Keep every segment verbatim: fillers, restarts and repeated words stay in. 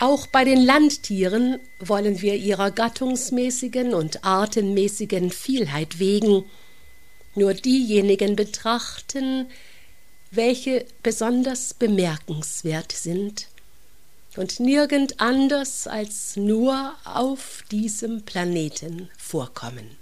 Auch bei den Landtieren wollen wir ihrer gattungsmäßigen und artenmäßigen Vielheit wegen nur diejenigen betrachten, welche besonders bemerkenswert sind und nirgend anders als nur auf diesem Planeten vorkommen.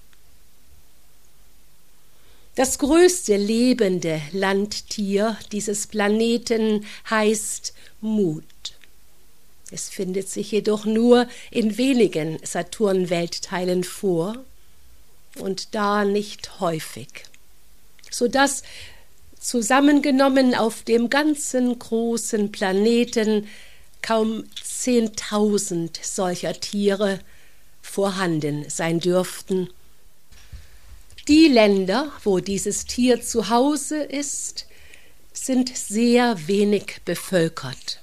Das größte lebende Landtier dieses Planeten heißt Mut. Es findet sich jedoch nur in wenigen Saturn-Weltteilen vor und da nicht häufig, so dass zusammengenommen auf dem ganzen großen Planeten kaum zehntausend solcher Tiere vorhanden sein dürften. Die Länder, wo dieses Tier zu Hause ist, sind sehr wenig bevölkert.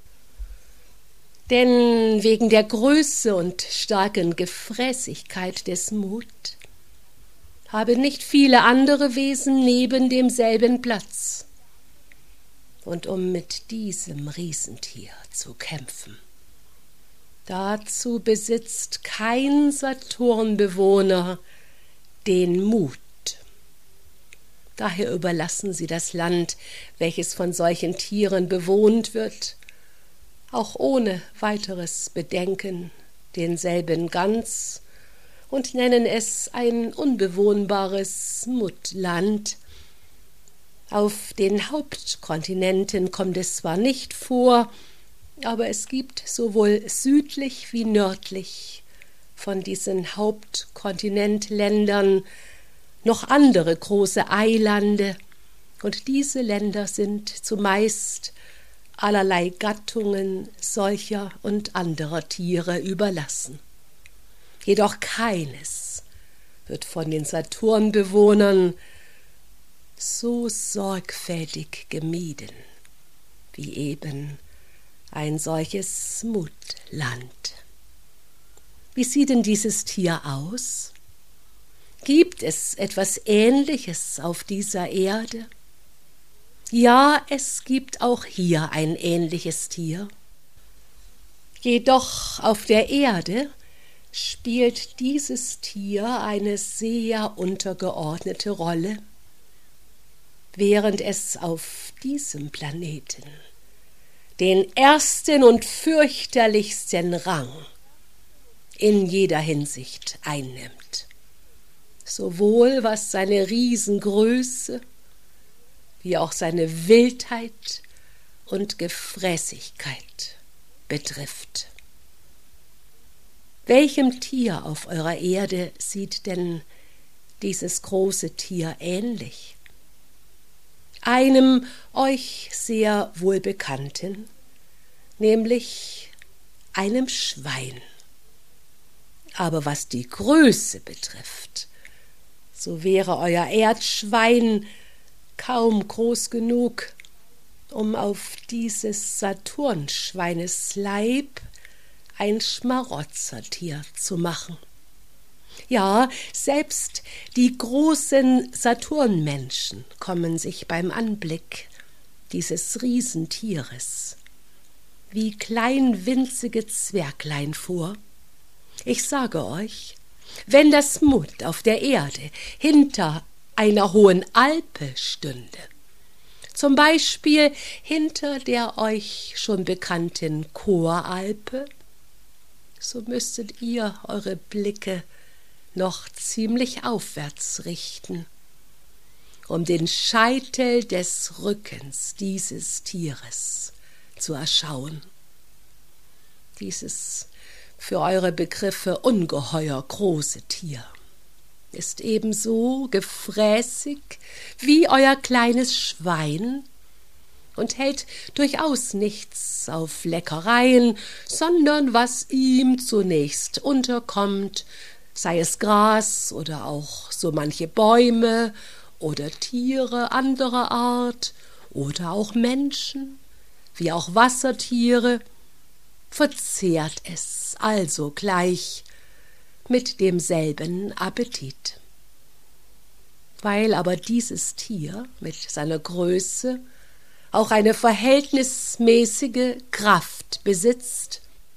Denn wegen der Größe und starken Gefräßigkeit des Mut haben nicht viele andere Wesen neben demselben Platz. Und um mit diesem Riesentier zu kämpfen, dazu besitzt kein Saturnbewohner den Mut. Daher überlassen sie das Land, welches von solchen Tieren bewohnt wird, auch ohne weiteres Bedenken denselben ganz und nennen es ein unbewohnbares Muttland. Auf den Hauptkontinenten kommt es zwar nicht vor, aber es gibt sowohl südlich wie nördlich von diesen Hauptkontinentländern noch andere große Eilande, und diese Länder sind zumeist allerlei Gattungen solcher und anderer Tiere überlassen. Jedoch keines wird von den Saturnbewohnern so sorgfältig gemieden wie eben ein solches Mutland. Wie sieht denn dieses Tier aus? Gibt es etwas Ähnliches auf dieser Erde? Ja, es gibt auch hier ein ähnliches Tier. Jedoch auf der Erde spielt dieses Tier eine sehr untergeordnete Rolle, während es auf diesem Planeten den ersten und fürchterlichsten Rang in jeder Hinsicht einnimmt, sowohl was seine Riesengröße wie auch seine Wildheit und Gefräßigkeit betrifft. Welchem Tier auf eurer Erde sieht denn dieses große Tier ähnlich? Einem euch sehr wohlbekannten, nämlich einem Schwein. Aber was die Größe betrifft, so wäre euer Erdschwein kaum groß genug, um auf dieses Saturnschweines Leib ein Schmarotzertier zu machen. Ja, selbst die großen Saturnmenschen kommen sich beim Anblick dieses Riesentieres wie klein winzige Zwerglein vor. Ich sage euch, wenn das Mut auf der Erde hinter einer hohen Alpe stünde, zum Beispiel hinter der euch schon bekannten Choralpe, so müsstet ihr eure Blicke noch ziemlich aufwärts richten, um den Scheitel des Rückens dieses Tieres zu erschauen. Dieses für eure Begriffe ungeheuer große Tier ist ebenso gefräßig wie euer kleines Schwein und hält durchaus nichts auf Leckereien, sondern was ihm zunächst unterkommt, sei es Gras oder auch so manche Bäume oder Tiere anderer Art oder auch Menschen, wie auch Wassertiere, verzehrt es also gleich mit demselben Appetit. Weil aber dieses Tier mit seiner Größe auch eine verhältnismäßige Kraft besitzt,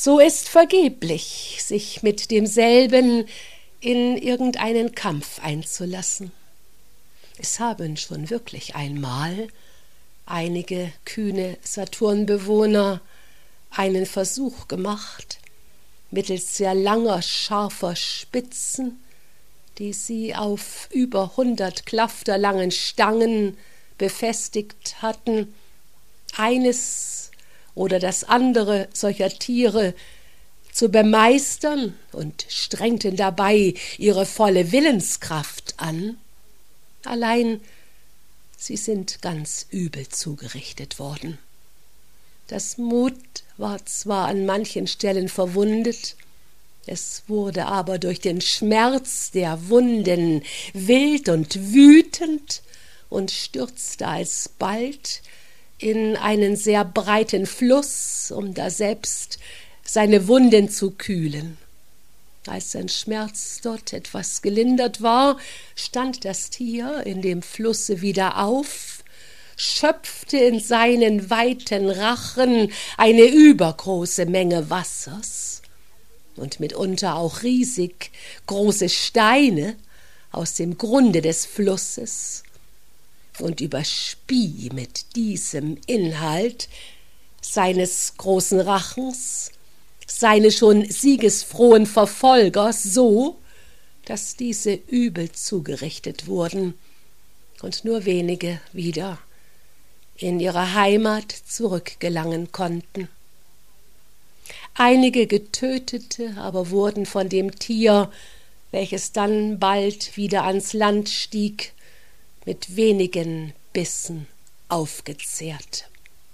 so ist vergeblich, sich mit demselben in irgendeinen Kampf einzulassen. Es haben schon wirklich einmal einige kühne Saturnbewohner einen Versuch gemacht, mittels sehr langer, scharfer Spitzen, die sie auf über hundert Klafter langen Stangen befestigt hatten, eines oder das andere solcher Tiere zu bemeistern und strengten dabei ihre volle Willenskraft an. Allein sie sind ganz übel zugerichtet worden. Das Mut war zwar an manchen Stellen verwundet, es wurde aber durch den Schmerz der Wunden wild und wütend und stürzte alsbald in einen sehr breiten Fluss, um daselbst seine Wunden zu kühlen. Als sein Schmerz dort etwas gelindert war, stand das Tier in dem Flusse wieder auf, schöpfte in seinen weiten Rachen eine übergroße Menge Wassers und mitunter auch riesig große Steine aus dem Grunde des Flusses und überspie mit diesem Inhalt seines großen Rachens seine schon siegesfrohen Verfolger so, dass diese übel zugerichtet wurden und nur wenige wieder in ihre Heimat zurückgelangen konnten. Einige Getötete aber wurden von dem Tier, welches dann bald wieder ans Land stieg, mit wenigen Bissen aufgezehrt.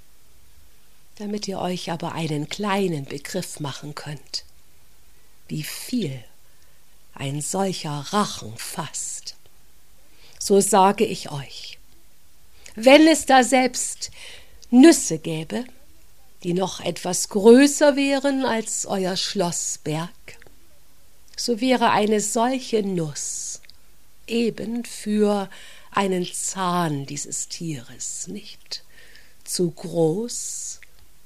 Damit ihr euch aber einen kleinen Begriff machen könnt, wie viel ein solcher Rachen fasst, so sage ich euch, wenn es da selbst Nüsse gäbe, die noch etwas größer wären als euer Schlossberg, so wäre eine solche Nuss eben für einen Zahn dieses Tieres nicht zu groß,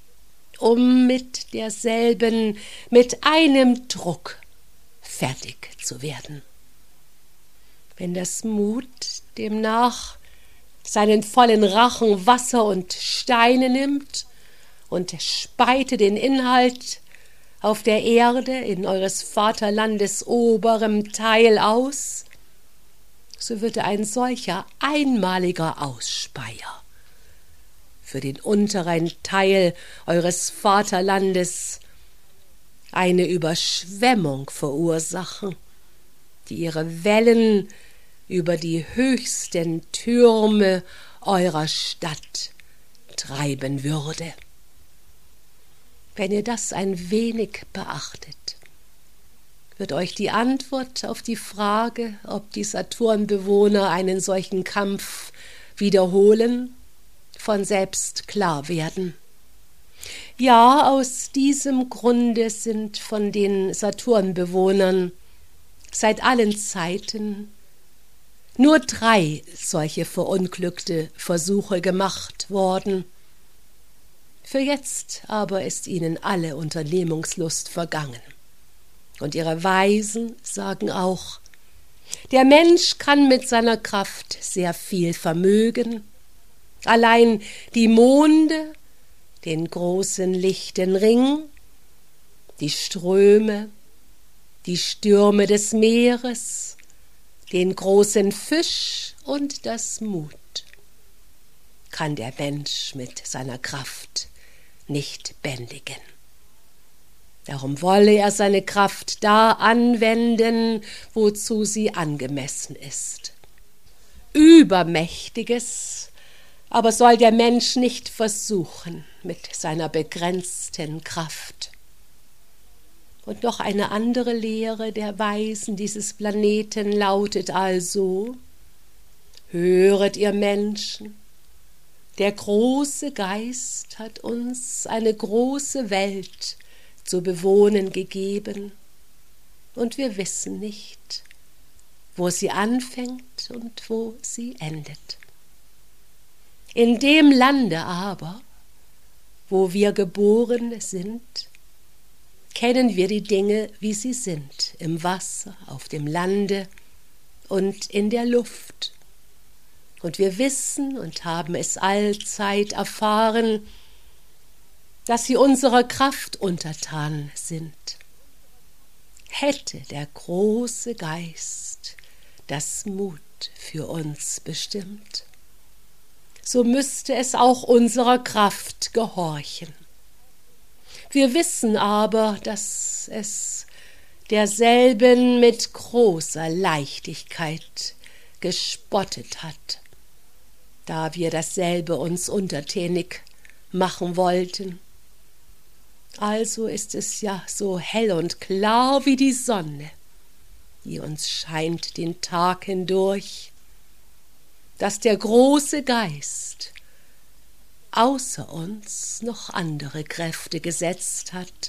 um mit derselben mit einem Druck fertig zu werden. Wenn das Mut demnach seinen vollen Rachen Wasser und Steine nimmt und speite den Inhalt auf der Erde in eures Vaterlandes oberem Teil aus, so würde ein solcher einmaliger Ausspeier für den unteren Teil eures Vaterlandes eine Überschwemmung verursachen, die ihre Wellen über die höchsten Türme eurer Stadt treiben würde. Wenn ihr das ein wenig beachtet, wird euch die Antwort auf die Frage, ob die Saturnbewohner einen solchen Kampf wiederholen, von selbst klar werden. Ja, aus diesem Grunde sind von den Saturnbewohnern seit allen Zeiten nur drei solche verunglückte Versuche gemacht worden. Für jetzt aber ist ihnen alle Unternehmungslust vergangen. Und ihre Weisen sagen auch, der Mensch kann mit seiner Kraft sehr viel vermögen. Allein die Monde, den großen lichten Ring, die Ströme, die Stürme des Meeres, den großen Fisch und das Mut kann der Mensch mit seiner Kraft nicht bändigen. Darum wolle er seine Kraft da anwenden, wozu sie angemessen ist. Übermächtiges aber soll der Mensch nicht versuchen mit seiner begrenzten Kraft. Und noch eine andere Lehre der Weisen dieses Planeten lautet also: Höret ihr Menschen, der große Geist hat uns eine große Welt zu bewohnen gegeben, und wir wissen nicht, wo sie anfängt und wo sie endet. In dem Lande aber, wo wir geboren sind, kennen wir die Dinge, wie sie sind, im Wasser, auf dem Lande und in der Luft. Und wir wissen und haben es allzeit erfahren, dass sie unserer Kraft untertan sind. Hätte der große Geist das Mut für uns bestimmt, so müsste es auch unserer Kraft gehorchen. Wir wissen aber, dass es derselben mit großer Leichtigkeit gespottet hat, da wir dasselbe uns untertänig machen wollten. Also ist es ja so hell und klar wie die Sonne, die uns scheint den Tag hindurch, dass der große Geist außer uns noch andere Kräfte gesetzt hat,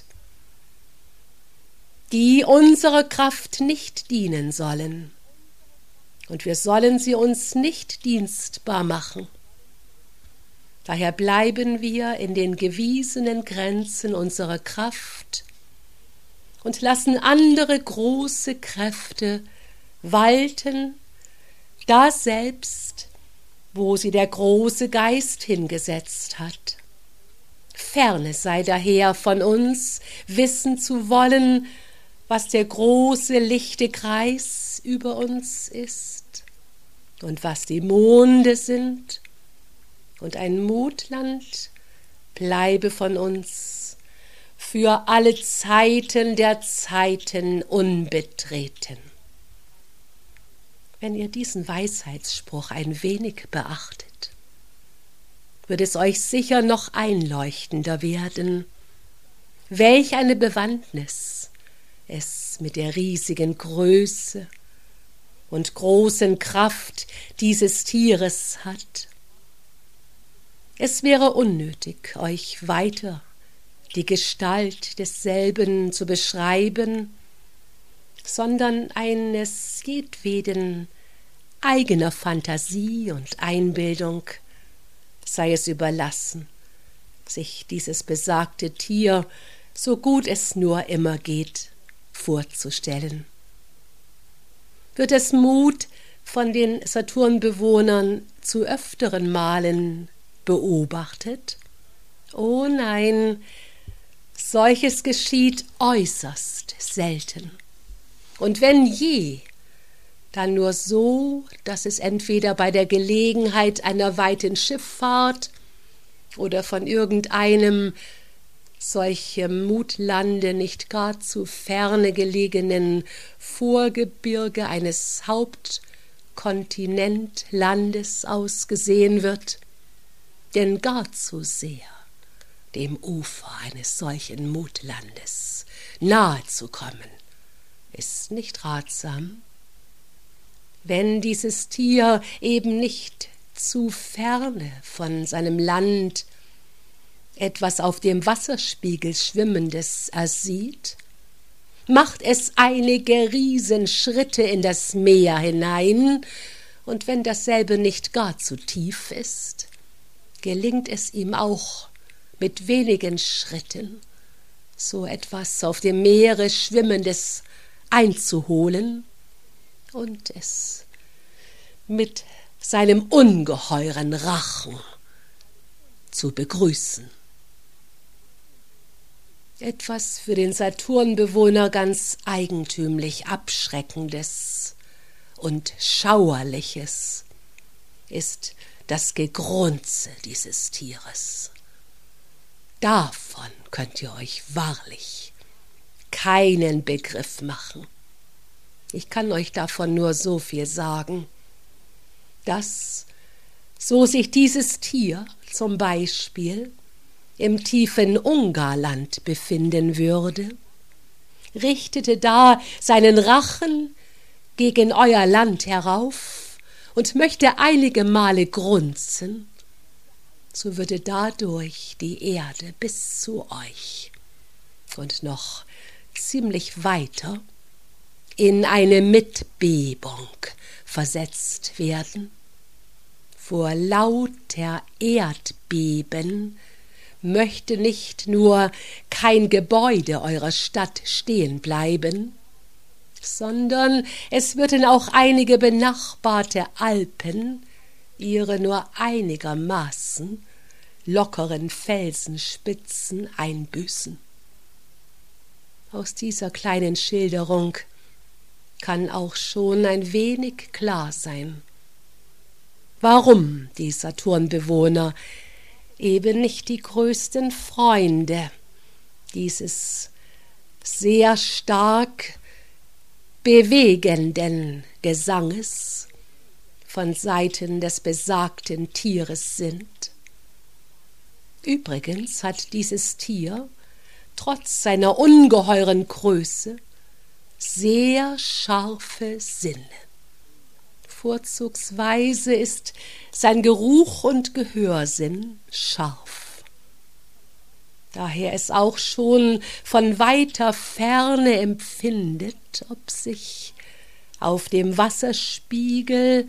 die unserer Kraft nicht dienen sollen, und wir sollen sie uns nicht dienstbar machen. Daher bleiben wir in den gewiesenen Grenzen unserer Kraft und lassen andere große Kräfte walten, da selbst, wo sie der große Geist hingesetzt hat. Ferne sei daher von uns, wissen zu wollen, was der große lichte Kreis über uns ist und was die Monde sind, und ein Mutland bleibe von uns für alle Zeiten der Zeiten unbetreten. Wenn ihr diesen Weisheitsspruch ein wenig beachtet, wird es euch sicher noch einleuchtender werden, welch eine Bewandtnis es mit der riesigen Größe und großen Kraft dieses Tieres hat. Es wäre unnötig, euch weiter die Gestalt desselben zu beschreiben, sondern eines jedweden eigener Fantasie und Einbildung sei es überlassen, sich dieses besagte Tier, so gut es nur immer geht, vorzustellen. Wird es Mut von den Saturnbewohnern zu öfteren Malen beobachtet? Oh nein, solches geschieht äußerst selten. Und wenn je, dann nur so, dass es entweder bei der Gelegenheit einer weiten Schifffahrt oder von irgendeinem solchem Mutlande nicht gar zu ferne gelegenen Vorgebirge eines Hauptkontinentlandes aus gesehen wird, denn gar zu sehr dem Ufer eines solchen Mutlandes nahe zu kommen, ist nicht ratsam. Wenn dieses Tier eben nicht zu ferne von seinem Land etwas auf dem Wasserspiegel Schwimmendes ersieht, macht es einige Riesenschritte in das Meer hinein, und wenn dasselbe nicht gar zu tief ist, gelingt es ihm auch mit wenigen Schritten so etwas auf dem Meere Schwimmendes einzuholen und es mit seinem ungeheuren Rachen zu begrüßen. Etwas für den Saturnbewohner ganz eigentümlich Abschreckendes und Schauerliches ist das Gegrunze dieses Tieres. Davon könnt ihr euch wahrlich keinen Begriff machen. Ich kann euch davon nur so viel sagen, dass, so sich dieses Tier zum Beispiel im tiefen Ungarland befinden würde, richtete da seinen Rachen gegen euer Land herauf und möchte einige Male grunzen, so würde dadurch die Erde bis zu euch und noch ziemlich weiter in eine Mitbebung versetzt werden. Vor lauter Erdbeben möchte nicht nur kein Gebäude eurer Stadt stehen bleiben, sondern es würden auch einige benachbarte Alpen ihre nur einigermaßen lockeren Felsenspitzen einbüßen. Aus dieser kleinen Schilderung kann auch schon ein wenig klar sein, warum die Saturnbewohner eben nicht die größten Freunde dieses sehr stark bewegenden Gesanges von Seiten des besagten Tieres sind. Übrigens hat dieses Tier trotz seiner ungeheuren Größe sehr scharfe Sinne. Vorzugsweise ist sein Geruch- und Gehörsinn scharf. Daher es auch schon von weiter Ferne empfindet, ob sich auf dem Wasserspiegel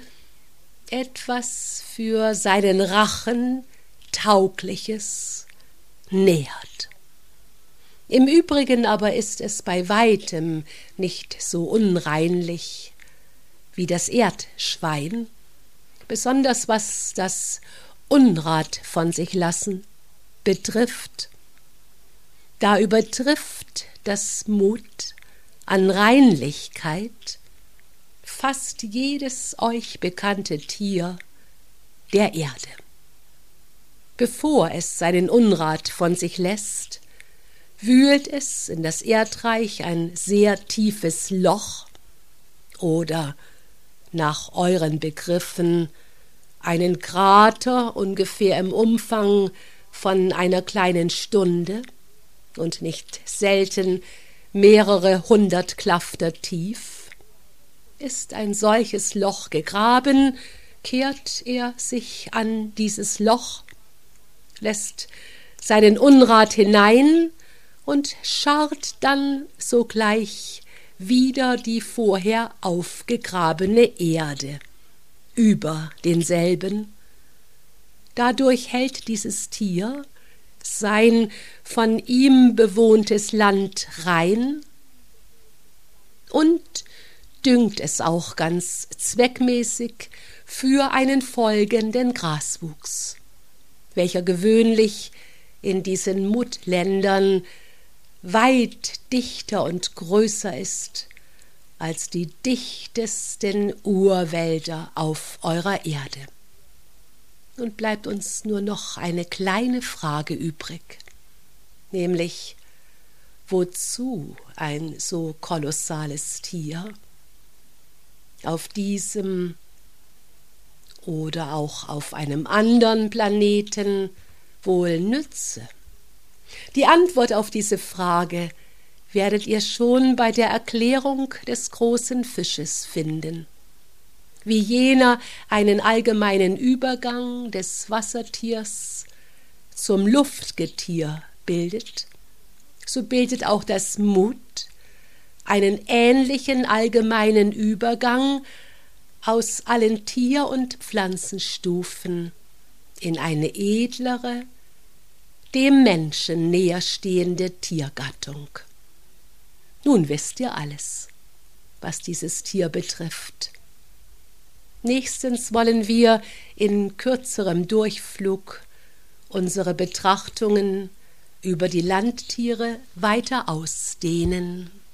etwas für seinen Rachen Taugliches nähert. Im Übrigen aber ist es bei weitem nicht so unreinlich wie das Erdschwein, besonders was das Unrat von sich lassen betrifft. Da übertrifft das Mut an Reinlichkeit fast jedes euch bekannte Tier der Erde. Bevor es seinen Unrat von sich lässt, wühlt es in das Erdreich ein sehr tiefes Loch oder nach euren Begriffen einen Krater ungefähr im Umfang von einer kleinen Stunde und nicht selten mehrere hundert Klafter tief. Ist ein solches Loch gegraben, kehrt er sich an dieses Loch, lässt seinen Unrat hinein und scharrt dann sogleich wieder die vorher aufgegrabene Erde über denselben. Dadurch hält dieses Tier sein von ihm bewohntes Land rein und düngt es auch ganz zweckmäßig für einen folgenden Graswuchs, welcher gewöhnlich in diesen Muttländern weit dichter und größer ist als die dichtesten Urwälder auf eurer Erde. Nun bleibt uns nur noch eine kleine Frage übrig, nämlich wozu ein so kolossales Tier auf diesem oder auch auf einem anderen Planeten wohl nütze? Die Antwort auf diese Frage werdet ihr schon bei der Erklärung des großen Fisches finden. Wie jener einen allgemeinen Übergang des Wassertiers zum Luftgetier bildet, so bildet auch das Mut einen ähnlichen allgemeinen Übergang aus allen Tier- und Pflanzenstufen in eine edlere, dem Menschen näherstehende Tiergattung. Nun wisst ihr alles, was dieses Tier betrifft. Nächstens wollen wir in kürzerem Durchflug unsere Betrachtungen über die Landtiere weiter ausdehnen.